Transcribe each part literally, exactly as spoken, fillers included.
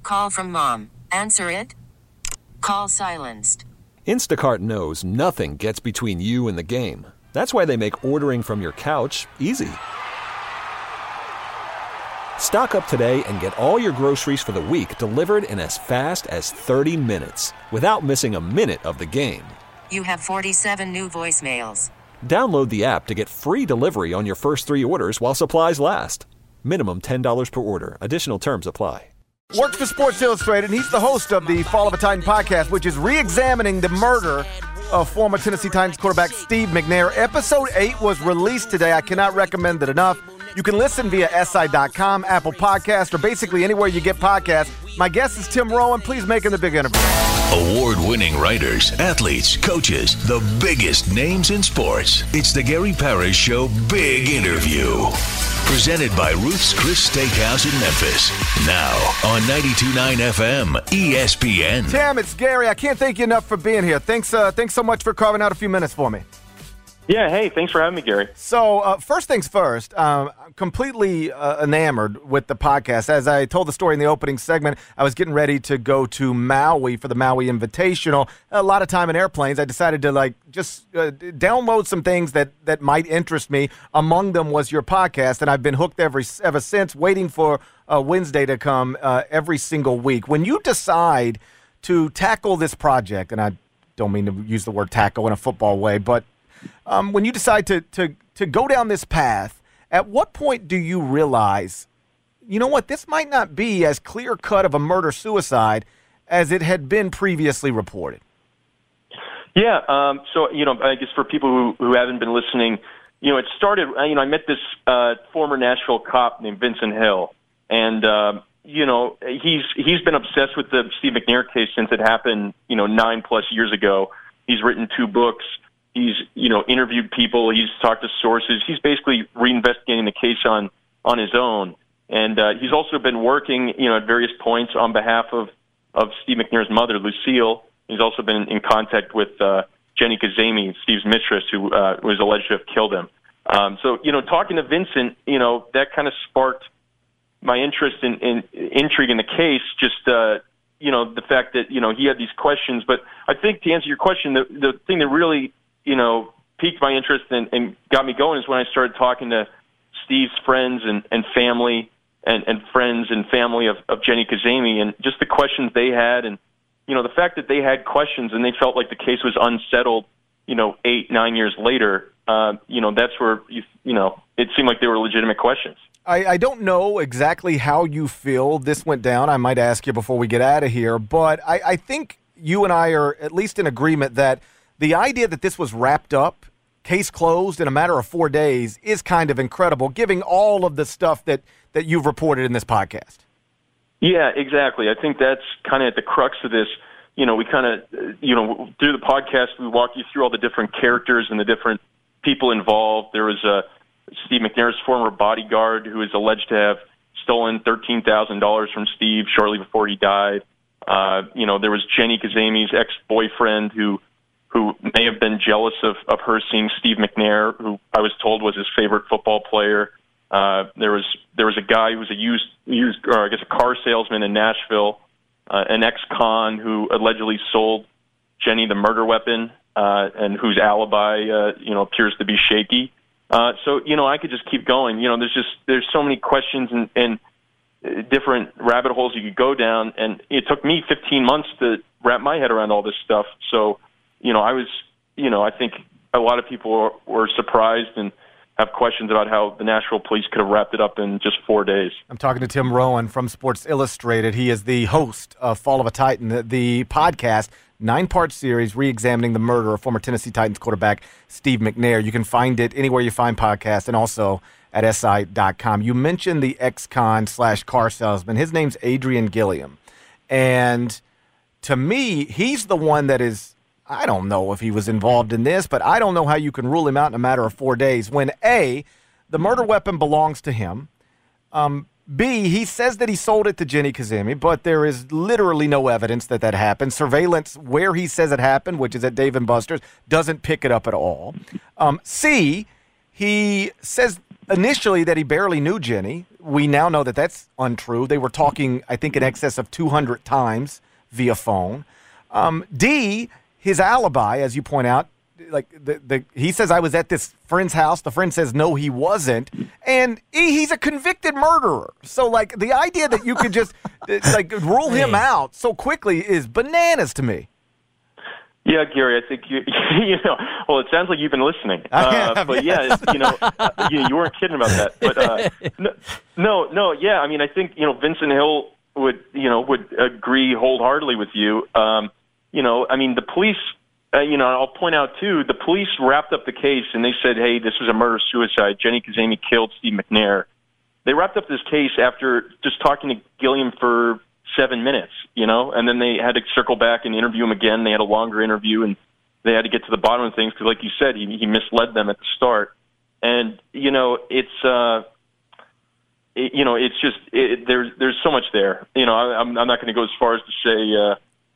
call from mom. Answer it. Call silenced. Instacart knows nothing gets between you and the game. That's why they make ordering from your couch easy. Stock up today and get all your groceries for the week delivered in as fast as thirty minutes without missing a minute of the game. You have forty-seven new voicemails. Download the app to get free delivery on your first three orders while supplies last. Minimum ten dollars per order. Additional terms apply. Works for Sports Illustrated, and he's the host of the Fall of a Titan podcast, which is re-examining the murder of former Tennessee Titans quarterback Steve McNair. Episode eight was released today. I cannot recommend it enough. You can listen via S I dot com, Apple Podcast, or basically anywhere you get podcasts. My guest is Tim Rowan. Please make him the big interview. Award-winning writers, athletes, coaches, the biggest names in sports. It's the Gary Parrish Show Big Interview. Presented by Ruth's Chris Steakhouse in Memphis. Now on ninety-two point nine F M, E S P N. Tim, it's Gary. I can't thank you enough for being here. Thanks, uh, thanks so much for carving out a few minutes for me. Yeah, hey, thanks for having me, Gary. So, uh, first things first, um, I'm completely uh, enamored with the podcast. As I told the story in the opening segment, I was getting ready to go to Maui for the Maui Invitational. A lot of time in airplanes. I decided to, like, just uh, download some things that, that might interest me. Among them was your podcast, and I've been hooked every, ever since, waiting for uh, Wednesday to come uh, every single week. When you decide to tackle this project, and I don't mean to use the word tackle in a football way, but Um, when you decide to, to, to go down this path, at what point do you realize, you know what, this might not be as clear-cut of a murder-suicide as it had been previously reported? Yeah, um, so, you know, I guess for people who, who haven't been listening, you know, it started, you know, I met this uh, former Nashville cop named Vincent Hill, and, uh, you know, he's he's been obsessed with the Steve McNair case since it happened, you know, nine-plus years ago. He's written two books. He's, you know, interviewed people. He's talked to sources. He's basically reinvestigating the case on, on his own. And uh, he's also been working, you know, at various points on behalf of, of Steve McNair's mother, Lucille. He's also been in contact with uh, Jenny Kazemi, Steve's mistress, who uh, was alleged to have killed him. Um, so, you know, talking to Vincent, you know, that kind of sparked my interest in, in intrigue in the case, just, uh, you know, the fact that, you know, he had these questions. But I think to answer your question, the, the thing that really you know, piqued my interest and, and got me going is when I started talking to Steve's friends and, and family and, and friends and family of, of Jenny Kazemi and just the questions they had. And, you know, the fact that they had questions and they felt like the case was unsettled, you know, eight, nine years later, uh, you know, that's where, you, you know, it seemed like they were legitimate questions. I, I don't know exactly how you feel this went down. I might ask you before we get out of here, but I, I think you and I are at least in agreement that the idea that this was wrapped up, case closed in a matter of four days is kind of incredible, given all of the stuff that, that you've reported in this podcast. Yeah, exactly. I think that's kind of at the crux of this. You know, we kind of, you know, through the podcast, we walk you through all the different characters and the different people involved. There was uh, Steve McNair's former bodyguard who is alleged to have stolen thirteen thousand dollars from Steve shortly before he died. Uh, you know, there was Jenny Kazemi's ex-boyfriend who who may have been jealous of, of her seeing Steve McNair, who I was told was his favorite football player. Uh, there was there was a guy who was a used, used or I guess a car salesman in Nashville, uh, an ex-con who allegedly sold Jenny the murder weapon, uh, and whose alibi, uh, you know, appears to be shaky. Uh, so, you know, I could just keep going. You know, there's just there's so many questions and, and different rabbit holes you could go down, and it took me fifteen months to wrap my head around all this stuff. So, you know, I was, you know, I think a lot of people were, were surprised and have questions about how the Nashville police could have wrapped it up in just four days. I'm talking to Tim Rowan from Sports Illustrated. He is the host of Fall of a Titan, the, the podcast, nine-part series re-examining the murder of former Tennessee Titans quarterback Steve McNair. You can find it anywhere you find podcasts and also at S I dot com. You mentioned the ex-con slash car salesman. His name's Adrian Gilliam. And to me, he's the one that is, I don't know if he was involved in this, but I don't know how you can rule him out in a matter of four days when, A, the murder weapon belongs to him, um, B, he says that he sold it to Jenny Kazemi, but there is literally no evidence that that happened. Surveillance where he says it happened, which is at Dave and Buster's, doesn't pick it up at all. Um, C, he says initially that he barely knew Jenny. We now know that that's untrue. They were talking, I think, in excess of two hundred times via phone. Um, D, his alibi, as you point out, like the, the he says I was at this friend's house. The friend says no, he wasn't, and E, he's a convicted murderer. So like the idea that you could just like rule him out so quickly is bananas to me. Yeah, Gary, I think you, you know. Well, it sounds like you've been listening, uh, have, but yes. yeah, you know, uh, you, you weren't kidding about that. But uh, no, no, no, yeah. I mean, I think you know Vincent Hill would, you know, would agree wholeheartedly with you. Um, you know, I mean, the police. Uh, you know, I'll point out too. The police wrapped up the case and they said, "Hey, this was a murder-suicide. Jenny Kazemi killed Steve McNair." They wrapped up this case after just talking to Gilliam for seven minutes, you know, and then they had to circle back and interview him again. They had a longer interview, and they had to get to the bottom of things because, like you said, he, he misled them at the start. And you know, it's uh, it, you know, it's just it, there's there's so much there. You know, I, I'm I'm not going to go as far as to say, uh,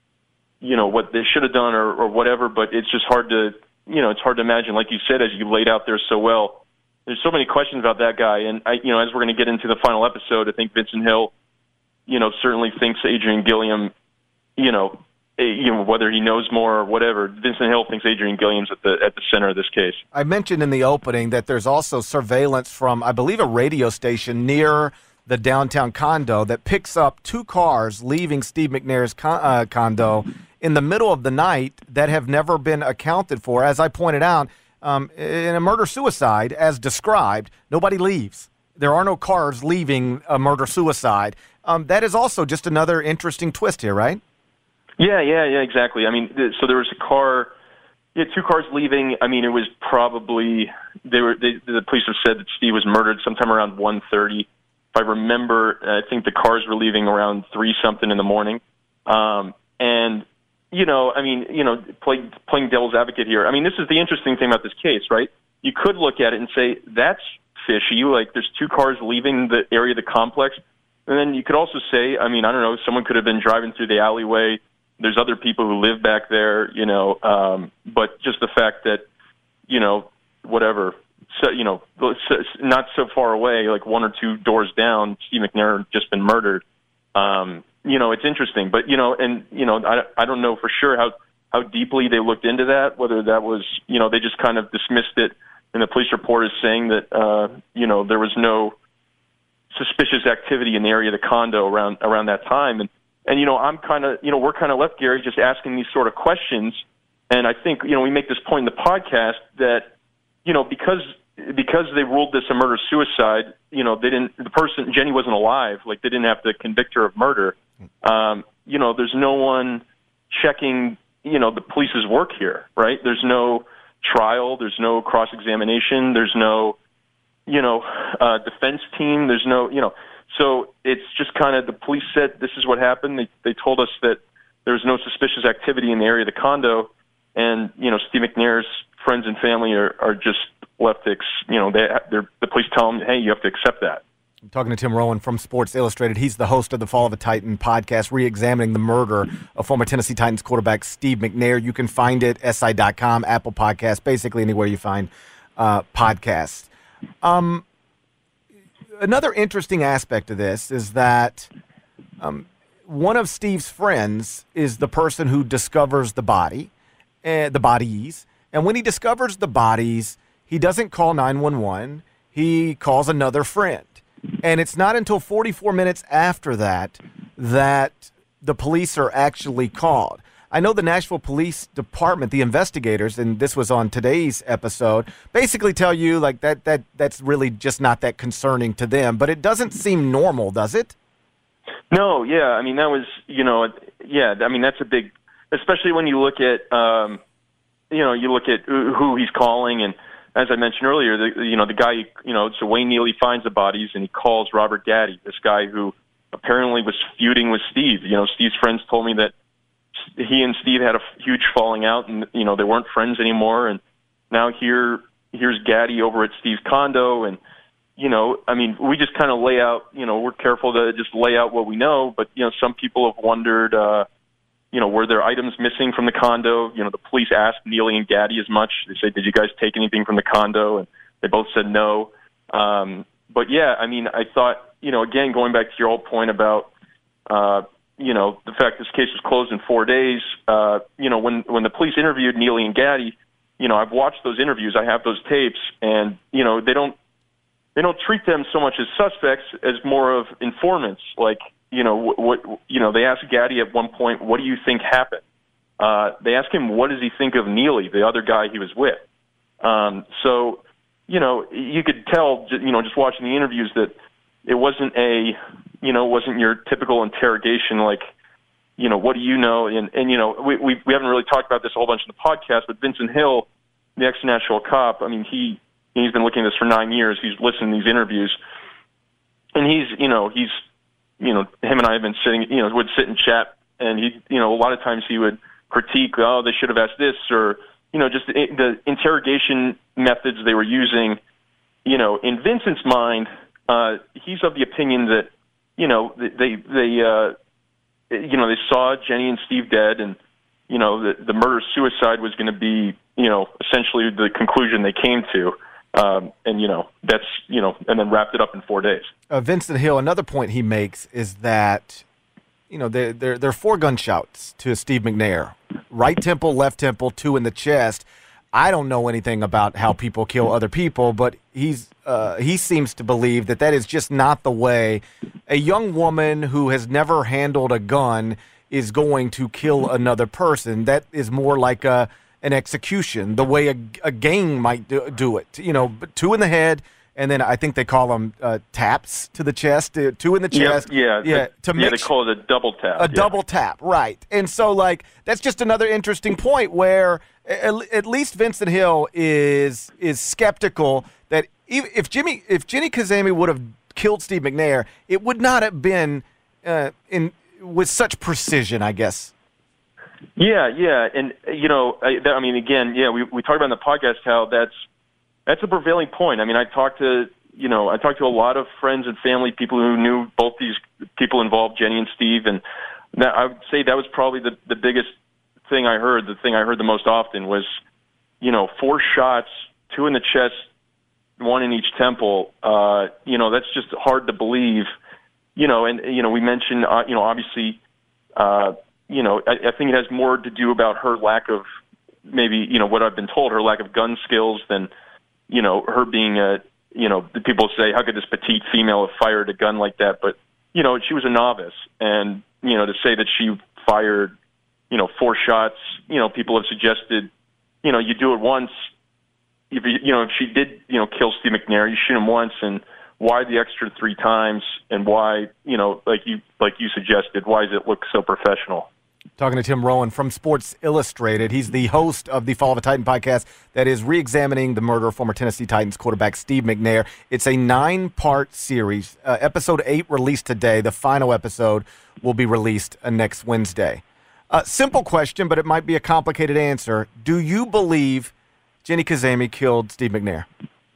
you know, what they should have done or, or whatever, but it's just hard to, you know, it's hard to imagine. Like you said, as you laid out there so well, there's so many questions about that guy, and I, you know, as we're going to get into the final episode, I think Vincent Hill, you know, certainly thinks Adrian Gilliam, you know, you know, whether he knows more or whatever, Vincent Hill thinks Adrian Gilliam's at the at the center of this case. I mentioned in the opening that there's also surveillance from, I believe, a radio station near the downtown condo that picks up two cars leaving Steve McNair's con- uh, condo in the middle of the night that have never been accounted for. As I pointed out, um, in a murder-suicide, as described, nobody leaves. There are no cars leaving a murder-suicide. Um, that is also just another interesting twist here, right? Yeah, yeah, yeah, exactly. I mean, th- so there was a car, yeah, two cars leaving. I mean, it was probably, they were. They, the police have said that Steve was murdered sometime around one thirty. If I remember, I think the cars were leaving around three something in the morning. Um, and, you know, I mean, you know, play, playing devil's advocate here. I mean, this is the interesting thing about this case, right? You could look at it and say, that's fishy. Like, there's two cars leaving the area of the complex. And then you could also say, I mean, I don't know, someone could have been driving through the alleyway. There's other people who live back there, you know, um, but just the fact that, you know, whatever, so, you know, not so far away, like one or two doors down, Steve McNair had just been murdered. Um, you know, it's interesting, but, you know, and, you know, I, I don't know for sure how, how deeply they looked into that, whether that was, you know, they just kind of dismissed it. And the police report is saying that, uh, you know, there was no suspicious activity in the area of the condo around around that time. And, and you know, I'm kind of, you know, we're kind of left, Gary, just asking these sort of questions. And I think, you know, we make this point in the podcast that, you know, because because they ruled this a murder-suicide, you know, they didn't, the person, Jenny wasn't alive, like they didn't have to convict her of murder. Um, you know, there's no one checking, you know, the police's work here, right? There's no trial, there's no cross-examination, there's no, you know, uh, defense team. There's no, you know, so it's just kind of the police said this is what happened. They they told us that there was no suspicious activity in the area of the condo, and you know, Steve McNair's friends and family are, are just left to, ex, you know, they they're, the police tell them, hey, you have to accept that. I'm talking to Tim Rowan from Sports Illustrated. He's the host of the Fall of a Titan podcast, re-examining the murder of former Tennessee Titans quarterback Steve McNair. You can find it S I dot com, Apple Podcasts, basically anywhere you find uh, podcasts. Um, another interesting aspect of this is that um, one of Steve's friends is the person who discovers the body, uh, the bodies. And when he discovers the bodies, he doesn't call nine one one. He calls another friend. And it's not until forty-four minutes after that that the police are actually called. I know the Nashville Police Department, the investigators, and this was on today's episode, basically tell you like that that that's really just not that concerning to them. But it doesn't seem normal, does it? No, yeah. I mean, that was, you know, yeah, I mean, that's a big, especially when you look at, um, you know, you look at who he's calling. And as I mentioned earlier, the, you know, the guy, you know, so Wayne Neely finds the bodies and he calls Robert Gaddy, this guy who apparently was feuding with Steve. You know, Steve's friends told me that he and Steve had a huge falling out, and you know they weren't friends anymore. And now here, here's Gaddy over at Steve's condo, and you know, I mean, we just kind of lay out. You know, we're careful to just lay out what we know, but you know, some people have wondered, uh, you know, were there items missing from the condo? You know, the police asked Neely and Gaddy as much. They said, "Did you guys take anything from the condo?" And they both said no. Um, but yeah, I mean, I thought, you know, again, going back to your old point about, uh, you know, the fact this case was closed in four days, uh, you know, when, when the police interviewed Neely and Gaddy, you know, I've watched those interviews, I have those tapes, and, you know, they don't, they don't treat them so much as suspects as more of informants. Like, you know, what, what you know, they asked Gaddy at one point, what do you think happened? Uh, they asked him, what does he think of Neely, the other guy he was with? Um, so, you know, you could tell, you know, just watching the interviews that it wasn't a, you know, wasn't your typical interrogation like, you know, what do you know? And, and you know, we, we we haven't really talked about this a whole bunch in the podcast, but Vincent Hill, the ex-Nashville cop, I mean, he, he's been looking at this for nine years. He's listened to these interviews. And he's, you know, he's, you know, him and I have been sitting, you know, would sit and chat. And he, you know, a lot of times he would critique, oh, they should have asked this, or, you know, just the, the interrogation methods they were using. You know, in Vincent's mind, uh, he's of the opinion that, you know, they, they, uh, you know, they saw Jenny and Steve dead, and, you know, the, the murder-suicide was going to be, you know, essentially the conclusion they came to. Um, and, you know, that's, you know, and then wrapped it up in four days. Uh, Vincent Hill, another point he makes is that, you know, there there there are four gunshots to Steve McNair. Right temple, left temple, two in the chest. I don't know anything about how people kill other people, but he's uh, he seems to believe that that is just not the way a young woman who has never handled a gun is going to kill another person. That is more like a an execution, the way a, a gang might do, do it. You know, two in the head, and then I think they call them uh, taps to the chest, uh, two in the chest. Yep, yeah, yeah. The, to yeah, make they call it a double tap. A yeah. double tap, right. And so, like, that's just another interesting point where at, at least Vincent Hill is is skeptical that if Jimmy, if Jenny Kazemi would have killed Steve McNair, it would not have been uh, in with such precision, I guess. Yeah, yeah, and you know, I, I mean, again, yeah, we we talked about in the podcast how that's that's a prevailing point. I mean, I talked to you know, I talked to a lot of friends and family, people who knew both these people involved, Jenny and Steve, and that, I would say that was probably the the biggest thing I heard. The thing I heard the most often was, you know, four shots, two in the chest, one in each temple. Uh, you know, that's just hard to believe. You know, and you know, we mentioned, uh, you know, obviously. Uh, You know, I, I think it has more to do about her lack of maybe, you know, what I've been told, her lack of gun skills than, you know, her being a, you know, the people say, how could this petite female have fired a gun like that? But, you know, she was a novice. And, you know, to say that she fired, you know, four shots, you know, people have suggested, you know, you do it once. If you, you know, if she did, you know, kill Steve McNair, you shoot him once, and why the extra three times, and why, you know, like you like you suggested, why does it look so professional? Talking to Tim Rowan from Sports Illustrated. He's the host of the Fall of a Titan podcast that is re-examining the murder of former Tennessee Titans quarterback Steve McNair. It's a nine-part series. Uh, episode eight released today. The final episode will be released uh, next Wednesday. Uh, simple question, but it might be a complicated answer. Do you believe Jenny Kazemi killed Steve McNair?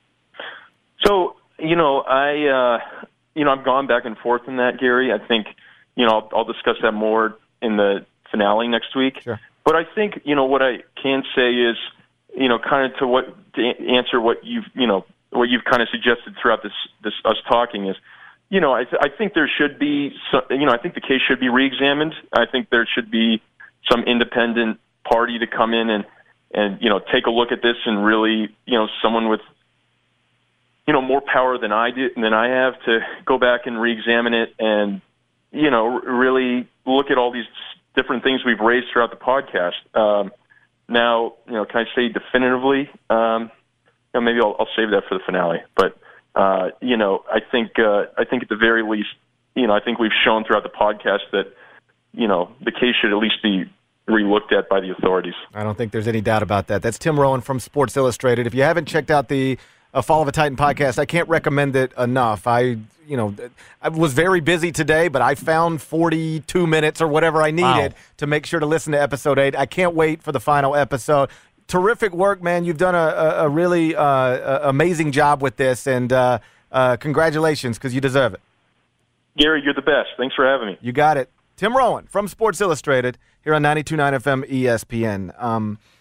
So, you know, I, uh, you know, I've gone back and forth in that, Gary. I think, you know, I'll, I'll discuss that more in the finale next week. Sure. But I think, you know, what I can say is, you know, kind of to what to answer what you've, you know, what you've kind of suggested throughout this, this us talking is, you know, I, th- I think there should be, some, you know, I think the case should be reexamined. I think there should be some independent party to come in and, and, you know, take a look at this and really, you know, someone with, you know, more power than I do, than I have to go back and reexamine it and, you know, really look at all these different things we've raised throughout the podcast. Um, now, you know, can I say definitively? Um, you know, maybe I'll, I'll save that for the finale. But uh, you know, I think uh, I think at the very least, you know, I think we've shown throughout the podcast that, you know, the case should at least be re-looked at by the authorities. I don't think there's any doubt about that. That's Tim Rowan from Sports Illustrated. If you haven't checked out the uh, Fall of a Titan podcast, I can't recommend it enough. I, you know, I was very busy today, but I found forty-two minutes or whatever I needed wow. to make sure to listen to episode eight. I can't wait for the final episode. Terrific work, man. You've done a, a, a really uh, a amazing job with this, and uh, uh, congratulations, because you deserve it. Gary, you're the best. Thanks for having me. You got it. Tim Rowan from Sports Illustrated here on ninety-two point nine F M E S P N. Um,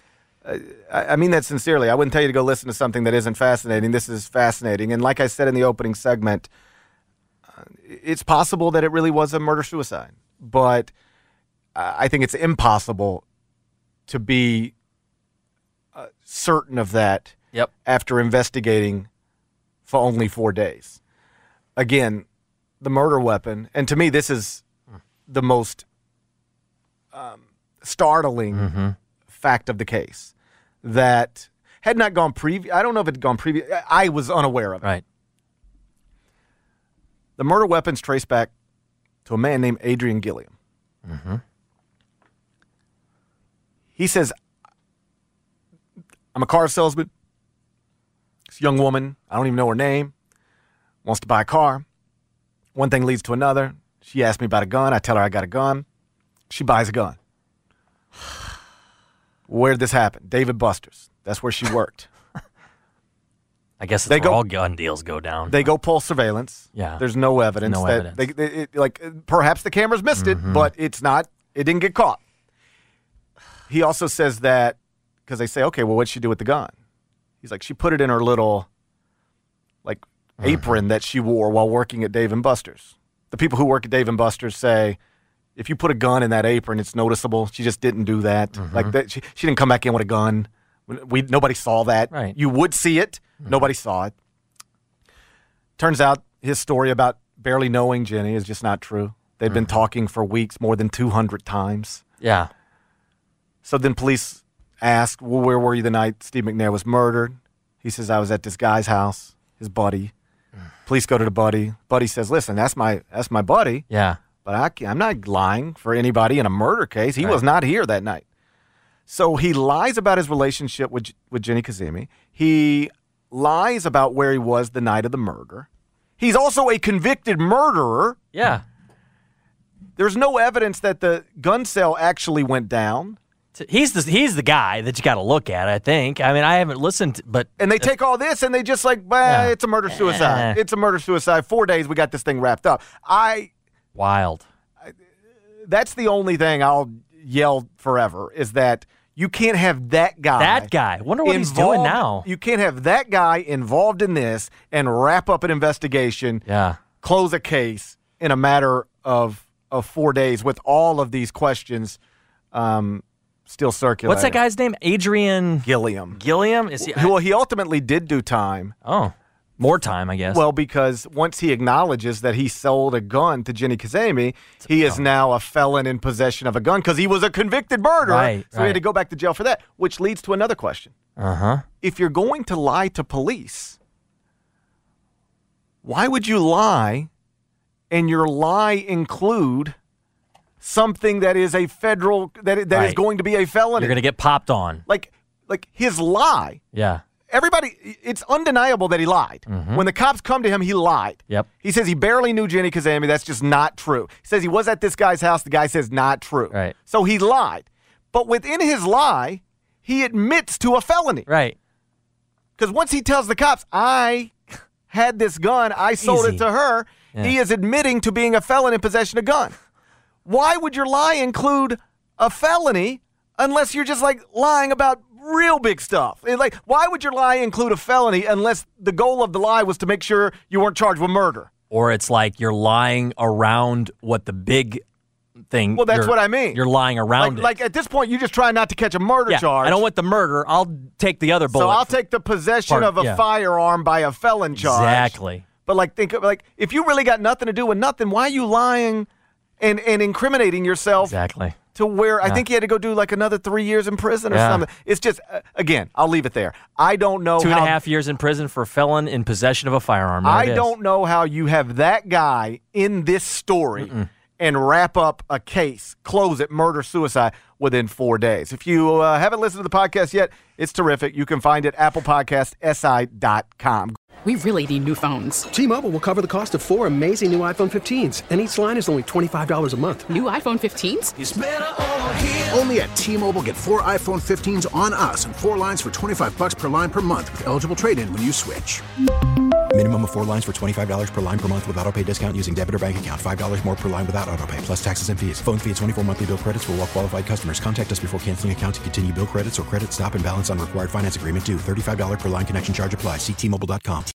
uh, I, I mean that sincerely. I wouldn't tell you to go listen to something that isn't fascinating. This is fascinating. And like I said in the opening segment, uh, it's possible that it really was a murder-suicide. But uh, I think it's impossible to be uh, certain of that Yep. after investigating for only four days. Again, the murder weapon, and to me this is the most um, startling Mm-hmm. fact of the case, that had not gone previous. I don't know if it had gone previous. I was unaware of it. Right. The murder weapon's traced back to a man named Adrian Gilliam. Mm-hmm. He says, I'm a car salesman. This young woman, I don't even know her name, wants to buy a car. One thing leads to another. She asks me about a gun. I tell her I got a gun. She buys a gun. Where did this happen? Dave and Buster's. That's where she worked. I guess that's They where go- all gun deals go down. They go pull surveillance. Yeah. There's no evidence No that evidence. they, they it, like perhaps the cameras missed it, but it's not. It didn't get caught. He also says that because they say, okay, well, what'd she do with the gun? He's like, she put it in her little like apron that she wore while working at Dave and Buster's. The people who work at Dave and Buster's say, if you put a gun in that apron, it's noticeable. She just didn't do that. Like that, she, she didn't come back in with a gun. We nobody saw that. Right. You would see it. Nobody saw it. Turns out his story about barely knowing Jenny is just not true. They'd been talking for weeks, more than two hundred times. Yeah. So then police asked, well, where were you the night Steve McNair was murdered? He says, I was at this guy's house, his buddy. Police go to the buddy. Buddy says, listen, that's my that's my buddy, Yeah. but I can't, I'm not lying for anybody in a murder case. He Right. was not here that night. So he lies about his relationship with with Jenny Kazemi. He lies about where he was the night of the murder. He's also a convicted murderer. Yeah. There's no evidence that the gun sale actually went down. He's the he's the guy that you got to look at, I think. I mean, I haven't listened, but And they take all this and they just like, well, Yeah. it's a murder-suicide. Eh. It's a murder-suicide. Four days, we got this thing wrapped up. I. wild. That's the only thing I'll yell forever is that you can't have that guy. That guy. Wonder what he's doing involved- now. You can't have that guy involved in this and wrap up an investigation, Yeah. close a case in a matter of, of four days with all of these questions um, still circulating. What's that guy's name? Adrian Gilliam. Gilliam? Is he? Well, he ultimately did do time. Oh, more time, I guess. Well, because once he acknowledges that he sold a gun to Jenny Kazemi, he is now a felon in possession of a gun because he was a convicted murderer. Right, so he right. had to go back to jail for that, which leads to another question. uh-huh. If you're going to lie to police, why would you lie and your lie include something that is a federal, that, that is Right. going to be a felony? You're going to get popped on. like, like his lie. Yeah. Everybody, it's undeniable that he lied. When the cops come to him, he lied. Yep. He says he barely knew Jenny Kazemi. That's just not true. He says he was at this guy's house. The guy says not true. Right. So he lied. But within his lie, he admits to a felony. Right. Because once he tells the cops, I had this gun, I sold Easy. it to her, Yeah. he is admitting to being a felon in possession of a gun. Why would your lie include a felony unless you're just like lying about real big stuff? And, like, why would your lie include a felony unless the goal of the lie was to make sure you weren't charged with murder? Or it's like you're lying around what the big thing. Well, that's you're- what I mean. You're lying around Like, it. like at this point, you just try not to catch a murder yeah, charge. I don't want the murder. I'll take the other bullet. so I'll take the possession part- of a yeah. firearm by a felon charge. Exactly. But like, think of like if you really got nothing to do with nothing, why are you lying and and incriminating yourself Exactly. to where I Yeah. think he had to go do like another three years in prison or Yeah. something? It's just uh, again, I'll leave it there. I don't know Two how, and a half years in prison for a felon in possession of a firearm. There I it is. don't know how you have that guy in this story and wrap up a case, close it, murder suicide within four days. If you uh, haven't listened to the podcast yet, it's terrific. You can find it Apple Podcast S I dot com. We really need new phones. T-Mobile will cover the cost of four amazing new iPhone fifteens, and each line is only twenty-five dollars a month. New iPhone fifteens? Only at T-Mobile, get four iPhone fifteens on us and four lines for twenty-five bucks per line per month with eligible trade-in when you switch. Minimum of four lines for twenty-five dollars per line per month with autopay discount using debit or bank account. five dollars more per line without autopay, plus taxes and fees. Phone fee at twenty-four monthly bill credits for well qualified customers. Contact us before canceling account to continue bill credits or credit stop and balance on required finance agreement due. thirty-five dollars per line connection charge applies. See T Mobile dot com.